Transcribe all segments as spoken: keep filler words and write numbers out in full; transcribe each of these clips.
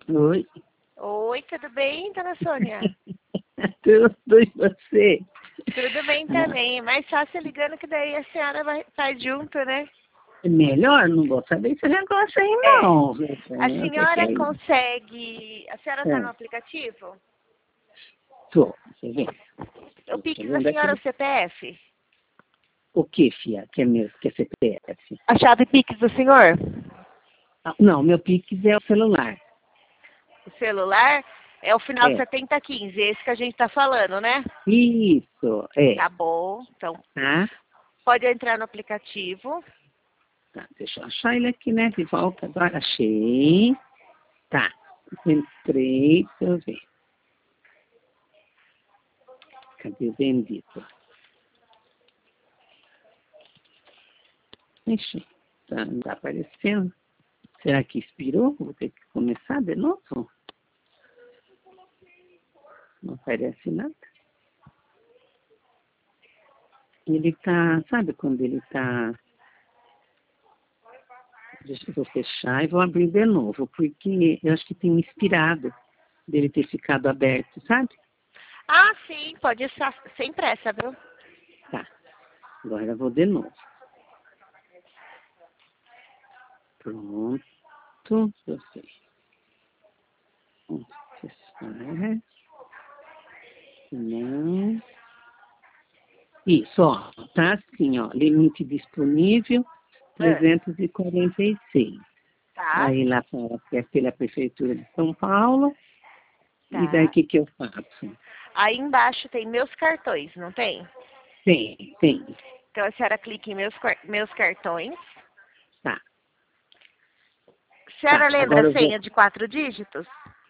Oi. Oi, tudo bem, dona Sônia? Tudo e você? Tudo bem também. É mais fácil ligando que daí a senhora vai estar junto, né? Melhor, não vou saber esse negócio aí, É. não. A O que que senhora é isso? consegue... A senhora está É. no aplicativo? Tô, você vê. O Pix Deixa eu ver da onde é que senhora é ele- o C P F? O que, fia? Que é mesmo? Que é C P F? A chave Pix do senhor? Ah, não, meu Pix é o celular. O celular é o final É. setenta quinze, esse que a gente está falando, né? Isso, é. Tá bom. Então, Tá? pode entrar no aplicativo. Tá, deixa eu achar ele aqui, né? De volta agora. Achei. Tá. Entrei, deixa eu ver. Cadê o bendito? Ixi, tá, não tá aparecendo. Será que expirou? Vou ter que começar de novo? Não aparece nada. Ele tá, sabe quando ele tá... Deixa eu fechar e vou abrir de novo, porque eu acho que tem inspirado dele ter ficado aberto, sabe? Ah, sim, pode estar sem pressa, viu? Tá, agora eu vou de novo. Pronto, eu sei. Vamos fechar. Não. Isso, ó, tá assim, ó, limite disponível, É. trezentos e quarenta e seis. Tá, Aí lá fala que é pela Prefeitura de São Paulo. E daí o tá. que, que eu faço? Aí embaixo tem meus cartões, não tem? Tem, tem. Então a senhora clica em meus, car- meus cartões. Tá, A senhora tá. lembra Agora a eu vou. senha de quatro dígitos?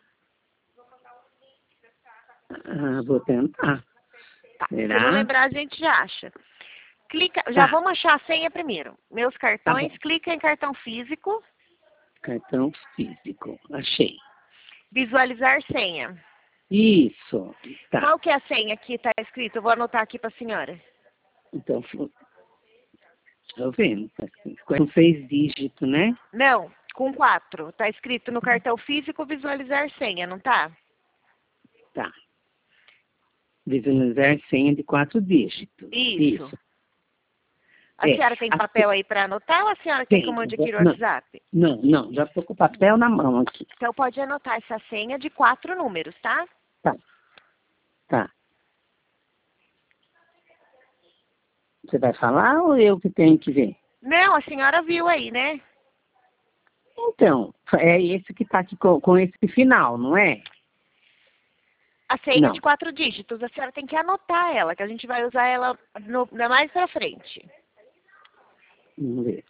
Ah, vou tentar. Tá. Se não Será? lembrar, a gente já acha. Clica, já Tá, vamos achar a senha primeiro. Meus tá cartões, bom. clica em cartão físico, Cartão físico. Achei. visualizar senha. Isso. Tá. Qual que é a senha que está escrito? Eu vou anotar aqui para a senhora. Então, estou vendo. Tá assim, com seis dígitos, né? Não, com quatro. Está escrito no cartão físico visualizar senha, não tá? Tá. Visualizar senha de quatro dígitos. Isso. Isso. A É. senhora tem A papel aí para anotar ou a senhora quer que eu Tem. mande aqui no Não, WhatsApp? não, não. Já estou com o papel na mão aqui. Então pode anotar essa senha de quatro números, tá? Tá. Tá. Você vai falar ou eu que tenho que ver? Não, a senhora viu aí, né? Então, é esse que está aqui com, com esse final, não é? A senha de Não. quatro dígitos, a senhora tem que anotar ela, que a gente vai usar ela no, na mais pra frente. Vamos ver.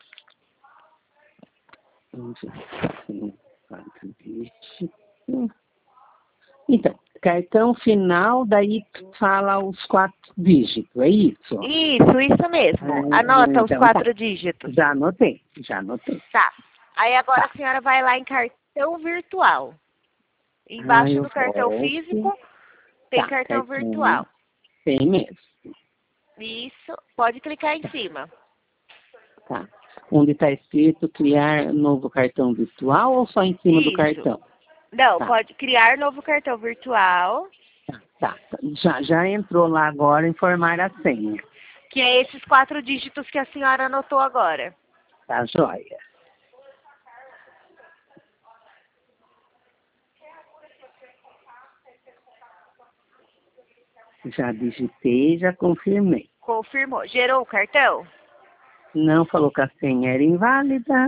Vamos ver. Um, quatro dígitos. Então, cartão final, daí fala os quatro dígitos, é isso? Isso, isso mesmo. Ah, Anota os então tá. quatro dígitos. Já anotei, já anotei. Tá. Aí agora Tá. a senhora vai lá em cartão virtual. Ah, Embaixo eu do cartão volto. físico tem Tá, cartão cartão. virtual. Tem mesmo. Isso. Pode clicar em Tá. cima. Tá. Onde está escrito criar novo cartão virtual ou só em cima do Isso. cartão? Não, Tá, pode criar novo cartão virtual, tá, tá. tá. Já, já entrou lá agora informar a senha. que é esses quatro dígitos que a senhora anotou agora. Tá joia. Já digitei, já confirmei. Confirmou. Gerou o cartão? Não falou que a senha era inválida.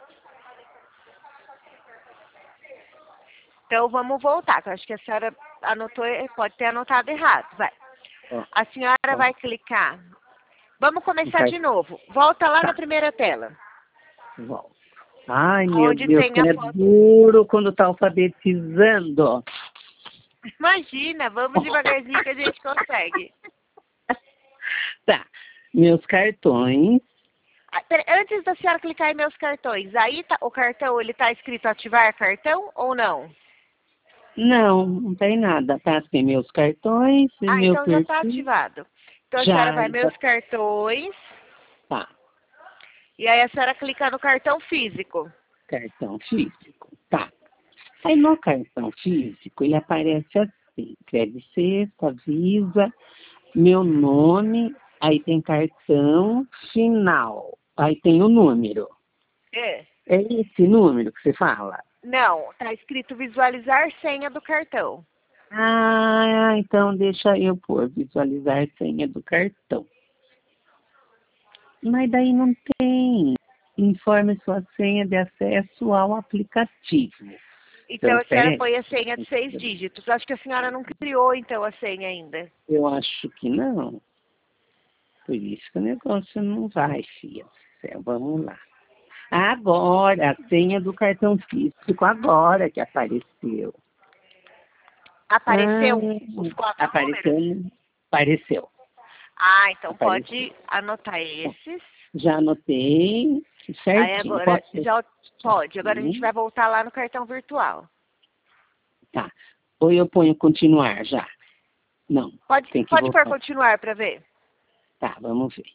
Então vamos voltar, que eu acho que a senhora anotou, pode ter anotado errado. Vai. Ó, A senhora ó, vai clicar. Vamos o começar de cartão. novo. Volta lá na Tá, primeira tela. volta. Ai, meu Onde Deus, tem a como é foto. duro quando tá alfabetizando. Imagina, vamos devagarzinho que a gente consegue. Tá, meus cartões. Ah, pera, antes da senhora clicar em meus cartões, aí tá, o cartão, ele tá escrito ativar cartão ou não? Não, não tem nada. Tá assim, meus cartões e Ah, meu então já está perfil. ativado. Então a senhora Já, vai ele tá. meus cartões Tá, e aí a senhora clica no cartão físico. cartão físico. Tá. Aí no cartão físico ele aparece assim, escreve sexta, Visa, meu nome, aí tem cartão final, aí tem o número. É. É esse número que você fala? Não, tá escrito visualizar senha do cartão. Ah, então deixa eu pôr visualizar senha do cartão. Mas daí não tem. Informe sua senha de acesso ao aplicativo. Então Então, a senhora peraí. põe a senha de seis dígitos. Acho que a senhora não criou então a senha ainda. Eu acho que não. Por isso que o negócio não vai, filha. Céu, vamos lá. Agora, a senha do cartão físico, agora que apareceu. Apareceu Ah, os quatro apareceu, números? apareceu. Ah, então Apareceu. pode anotar esses. Já anotei Aí certinho. agora Posso? já pode. Agora a gente vai voltar lá no cartão virtual. Tá. Ou eu ponho continuar já? Não. Pode, Tem que pode pôr voltar. continuar para ver. Tá, vamos ver.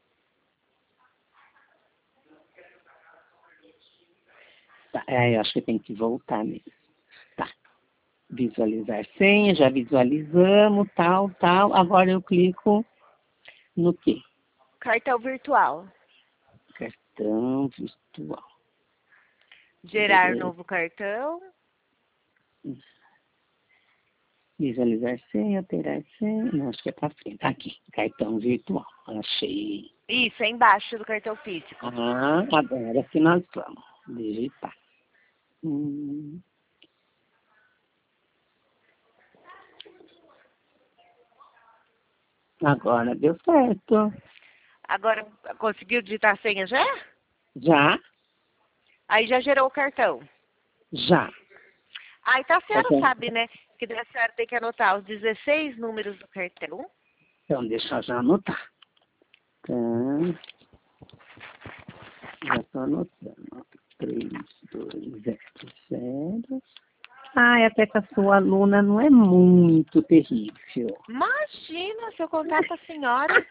Tá, é, eu acho que tem que voltar mesmo. Tá. Visualizar senha, já visualizamos, tal, tal. Agora eu clico no quê? Cartão virtual. Cartão virtual. Gerar É, novo cartão. visualizar senha, alterar senha. Não, acho que é pra frente. Aqui, cartão virtual. Achei. Isso, é embaixo do cartão físico. Ah, agora que nós vamos digitar. Hum. Agora deu certo. Agora, conseguiu digitar a senha já? Já? Aí já gerou o cartão. Já. Ah, então a senhora Então, sabe, né? Que a senhora tem que anotar os dezesseis números do cartão. então deixa eu já anotar. Tá. Já estou anotando. três, dois, zero, zero. Ah, até que a sua aluna não é muito terrível. Imagina se eu contar para a senhora.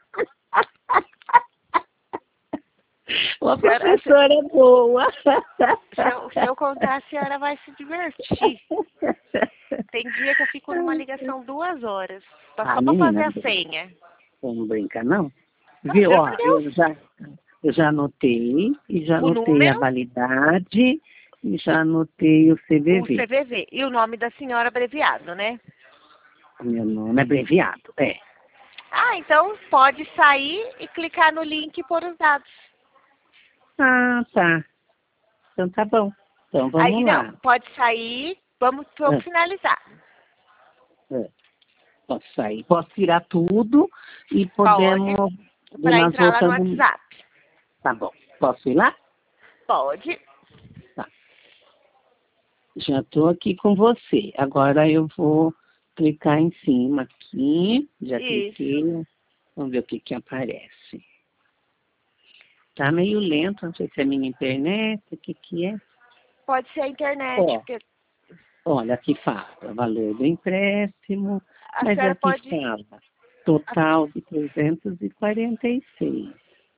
A professora é boa. Se eu, se eu contar, a senhora vai se divertir. Tem dia que eu fico numa ligação duas horas. Só Ah, para menina, fazer a senha. não brinca, não. Não, Viu? juro Ó, por Deus. eu já, eu já anotei, e já O anotei a número, validade, e já anotei o o C V V. C V V e o nome da senhora abreviado, né? Meu nome é abreviado, é. Ah, então pode sair e clicar no link e pôr os dados. Ah, tá. Então tá bom. Então vamos Aí lá. não, pode sair, vamos, vamos É, finalizar. é. Posso sair. Posso tirar tudo e Pode, podemos... e para nós entrar lá no voltamos... WhatsApp. Tá bom. Posso ir lá? Pode. Tá. Já estou aqui com você. Agora eu vou clicar em cima aqui. Já Isso. cliquei. Vamos ver o que que aparece. Tá meio lento, não sei se é minha internet, o que que é. Pode ser a internet, Ó, porque olha, aqui fala valor do empréstimo, a mas senhora aqui pode... fala total de trezentos e quarenta e seis.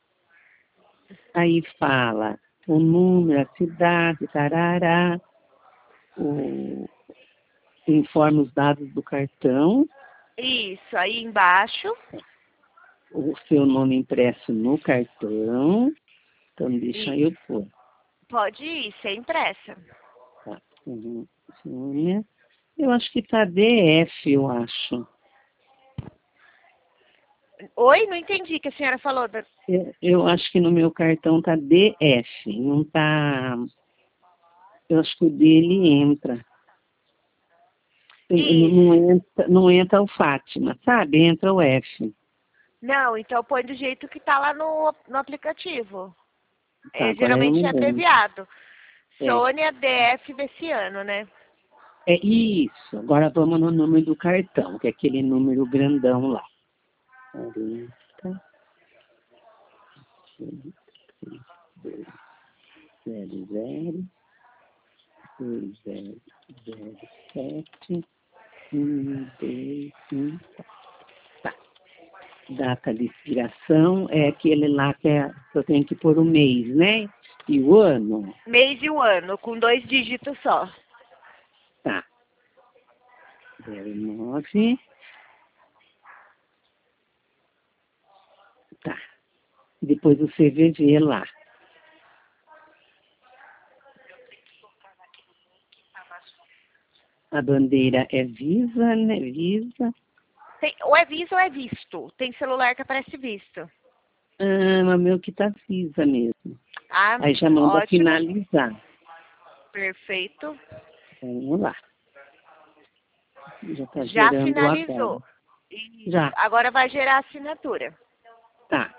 Aí fala o número, a cidade, tarará, o, informa os dados do cartão, Isso, aí embaixo. o seu nome impresso no cartão. Então deixa E eu pôr. pode ir, ser impressa. Tá. Uhum. Eu acho que tá D F, eu acho. Oi, não entendi o que a senhora falou. Da... Eu, eu acho que no meu cartão tá D F, não tá... Eu acho que o dele entra. Não, não entra. Não entra o Fátima, sabe? Entra o F. Não, então põe do jeito que tá lá no, no aplicativo. Tá, É, agora eu geralmente não é lembro. abreviado. É. Sônia D F Veciano, né? É isso. Agora vamos no número do cartão, que é aquele número grandão lá. quarenta, zero, zero, dois, zero, zero, sete, um, dois, um. Tá. Data de expiração é aquele lá que, é, que eu tenho que pôr o mês, né? E o ano. Mês e o ano, com dois dígitos só. Tá. zero nove. Tá. Depois o C V V lá. A bandeira é Visa, né? Visa. Tem, ou é Visa ou é visto. Tem celular que aparece visto. Ah, mas meu que tá Visa mesmo. Ah, Aí já manda ótimo. finalizar. Perfeito. Vamos lá. Já tá Já gerando finalizou. agora. Isso. Já. Agora vai gerar a assinatura. Tá.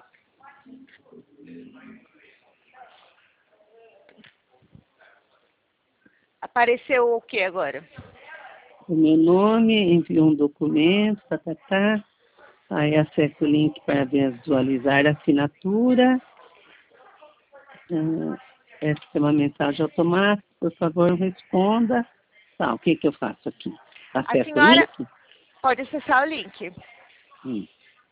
Apareceu o que agora? O meu nome, envio um documento, tá, tá, tá. Aí acesse o link para visualizar a assinatura. Ah, essa é uma mensagem automática, por favor, responda. Tá, o que que eu faço aqui? Acesso A senhora o link? pode acessar o link. Hum.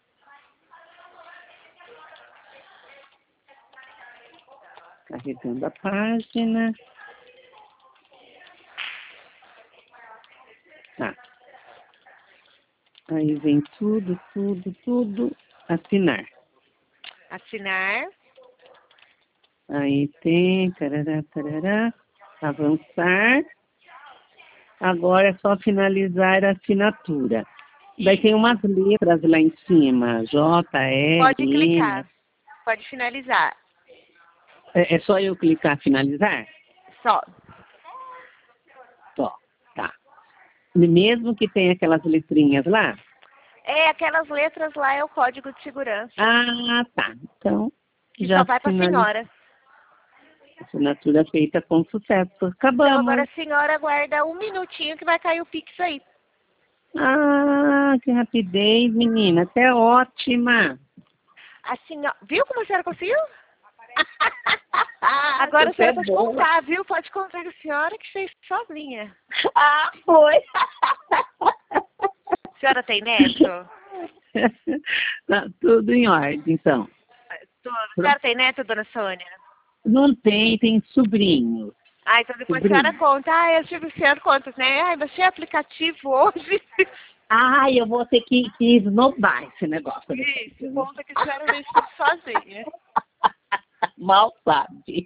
Carregando a página. Tá. Aí vem tudo, tudo, tudo. Assinar. Assinar. Aí tem, tarará, tarará, avançar. Agora é só finalizar a assinatura. Daí tem umas letras lá em cima, J, R, Pode M. clicar. Pode finalizar. É, é só eu clicar finalizar? Só. Só, tá. Mesmo que tenha aquelas letrinhas lá? É, aquelas letras lá é o código de segurança. Ah, tá. Então, Que já só vai para a finalizei. senhora. Assinatura feita com sucesso. Então Acabamos. agora a senhora aguarda um minutinho que vai cair o Pix aí. Ah, que rapidez, menina. Até ótima. A senhora... Viu como a senhora conseguiu? Agora a Você senhora é pode boa. contar, viu? Pode contar que a senhora que fez sozinha. Ah, foi. A senhora tem neto? Tá tudo em ordem, então. A senhora tem neto, dona Sônia? Não tem, tem sobrinho. Ah, então depois a Sobrinho. senhora conta. Ah, eu tive a senhora conta, né? Ai, baixei aplicativo hoje. Ah, eu vou ter que, que esnobar esse negócio. Isso, conta que a senhora fez tudo sozinha. Mal sabe.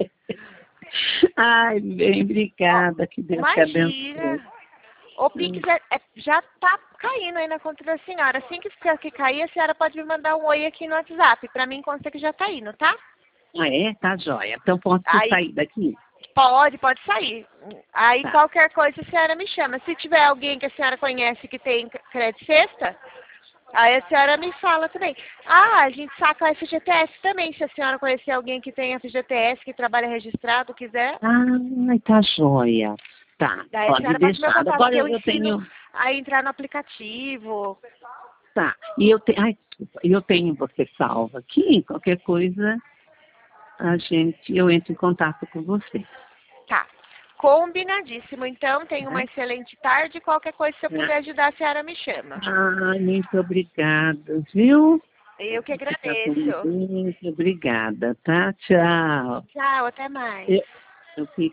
Ai, bem, obrigada. Que Deus te abençoe. Imagina. O Pix é, é, já tá caindo aí na conta da senhora. Assim que ficar aqui cair, a senhora pode me mandar um oi aqui no WhatsApp. Pra mim consta que já tá indo, tá? Ah, é? Tá joia. Então posso Aí, sair daqui? pode, pode sair. Aí Tá. qualquer coisa a senhora me chama. Se tiver alguém que a senhora conhece que tem crédito sexta, aí a senhora me fala também. Ah, a gente saca o F G T S também. Se a senhora conhecer alguém que tem F G T S, que trabalha registrado, quiser. Ai, tá joia. Tá, Daí a pode senhora passa meu deixar. contato, Agora que eu eu ensino tenho... a entrar no aplicativo. Tá, e eu tenho... Ai, desculpa. Eu tenho você salva aqui. Qualquer coisa, a gente... Eu entro em contato com você. Tá. Combinadíssimo. Então, tenha uma Tá? excelente tarde. Qualquer coisa, se eu Tá. puder ajudar, a senhora me chama. Ai, muito obrigada, viu? Eu que Fica com agradeço. Deus. Obrigada, tá? Tchau. Tchau, até mais. Eu, eu fico